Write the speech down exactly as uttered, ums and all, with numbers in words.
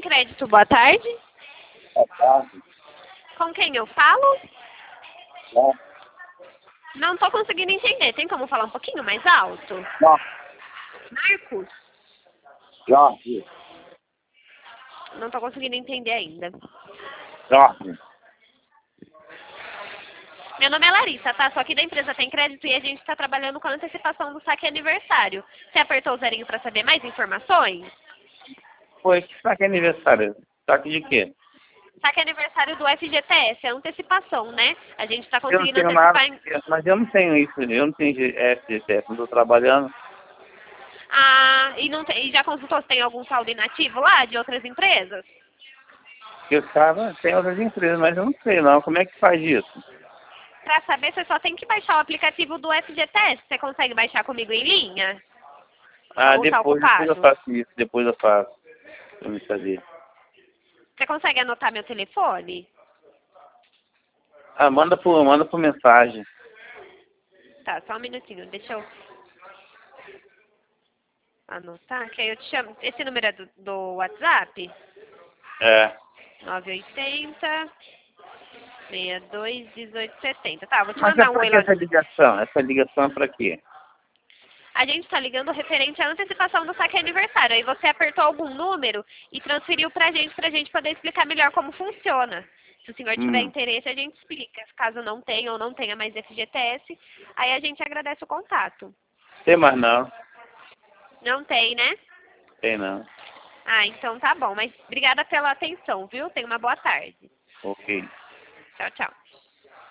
Crédito, boa tarde. Boa tarde. Com quem eu falo? Bom, Não tô conseguindo entender. Tem como falar um pouquinho mais alto? Jorge, Marcos? Jorge, Não tô conseguindo entender ainda. Jorge. Meu nome é Larissa, tá? Sou aqui da empresa Tem Crédito e a gente está trabalhando com a antecipação do saque aniversário. Você apertou o zerinho para saber mais informações? Foi, que saque aniversário? Saque de quê? Saque aniversário do F G T S, é antecipação, né? A gente está Eu não conseguindo tenho nada, antecipar... Em... mas eu não tenho isso, eu não tenho F G T S, não estou trabalhando. Ah, e, não tem... e já consultou se tem algum saldo inativo lá de outras empresas? Eu estava, tem outras empresas, mas eu não sei não, como é que faz isso? Para saber, você só tem que baixar o aplicativo do F G T S. Você consegue baixar comigo em linha? Ah, Ou tá depois, depois eu ocupado? faço isso, depois eu faço, pra me saber. Você consegue anotar meu telefone? Ah, manda por, manda por mensagem. Tá, só um minutinho. Deixa eu anotar, que aí eu te chamo. Esse número é do, do WhatsApp? É. nove oito zero, seis dois, um oito sete zero. Tá, vou te Mas é mandar um pra oi que lá. essa ligação? Essa ligação é pra quê? A gente está ligando referente à antecipação do saque aniversário. Aí você apertou algum número e transferiu pra gente, pra gente poder explicar melhor como funciona. Se o senhor tiver Hum, interesse, a gente explica. Caso não tenha ou não tenha mais F G T S, aí a gente agradece o contato. tem mais não, Não tem, né? tem não. Ah, então tá bom. Mas obrigada pela atenção, viu? Tenha uma boa tarde. Ok. Tchau, tchau.